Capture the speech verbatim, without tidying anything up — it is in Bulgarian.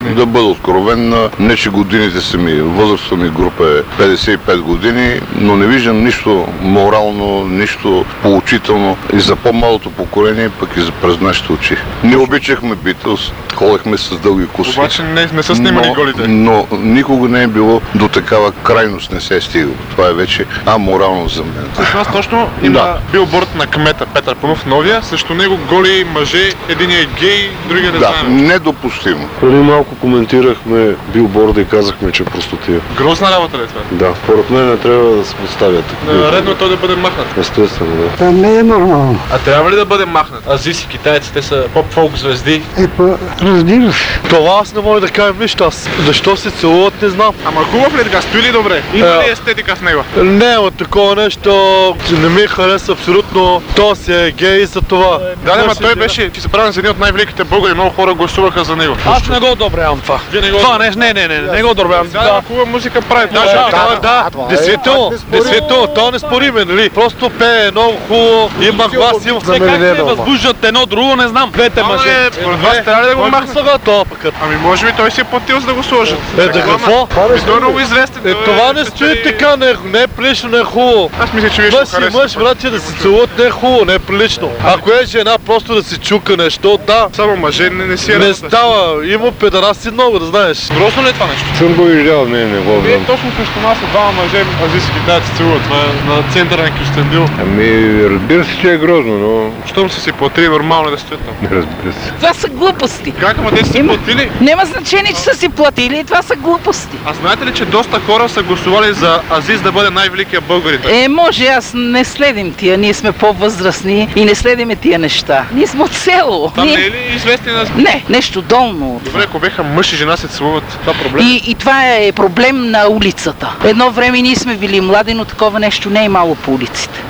Да бъда откровен, не че годините са ми, възрастта ми група е петдесет и пет години, но не виждам нищо морално, нищо поучително и за по-малото поколение, пък и за през нашите очи. Не обичахме Битълс, ходехме с дълги коси. Обаче не, не са снимали но, голите. Но никога не е било до такава крайност, не се е стигало. Това е вече аморално за мен. С нас точно има Да. билборд на кмета Петър Панов, новия, срещу него голи мъже, един е гей, другия не Да, знаем. недопустимо. Преди малко коментирахме билборда и казахме, че е простотия. Грозна работа ли е това? Да, според мен не трябва да се поставят. Е, Редно е той да бъде махнат. Естествено, да. Това не е нормално. А трябва ли да бъде махнат? Азиси, китайци, те са поп-фолк звезди. Е, па, разбира се. Това аз не мога да кажа нищо, аз защо се целуват не знам. Ама хубав ли е така? Стои ли добре? Има ли естетика в него? Не, от такова нещо не ми хареса абсолютно. То си е гей за това. Да, не, ма той беше, ти се правен за един от най-великите българи, много хора гласуваха за него. Аз не го одобрявам това. Вие не го Това не, не, не, не, не го одобрявам. Да, да, хубава музика прави. Да, Даже да, да, действително, действително, то не спориме, нали? Просто пее много хубаво, има глас, има все как се възбуждат едно друго, не знам. Двете Ама мъже. е, според вас трябва ли да го Кой махнат? слага това пъкът? Ами може би той си е платил за да го сложат. Е, да какво? И той е много известен. Е, той това не е стои спечели- така, не, не е прилично, не е хубаво. Аз мисля, че вие ще Мъж го и харесате. мъж, братя, да се целуват не е хубаво, не е прилично. Ако е жена, просто да си чука нещо, да. Само мъже не, не си е Не работа. става, има педераси много, да знаеш. Грозно ли е това нещо? Съм го виждал, не, не го Вие знам. точно срещу нас са двама мъже, азиси китайци целуват. Това е на центъра на Кюстендил. Ами, разбира се, че е грозно, но Щом са си платили, нормално да стоят там. не разбира се. Това са глупости. Как, ама те са си Има- платили? Няма значение, че са си платили. Това са глупости. А знаете ли, че доста хора са гласували за Азис да бъде най-великия българин? Е, може, аз не следим тия. Ние сме по-възрастни и не следиме тия неща. Ние сме от село. Там Ние... не е ли известен аз? Не, нещо долно. Добре, ако беха мъж и жена се целуват, това проблем. И, и това е проблем на улицата. Едно време ние сме били млади, но такова нещо не е имало по улиците.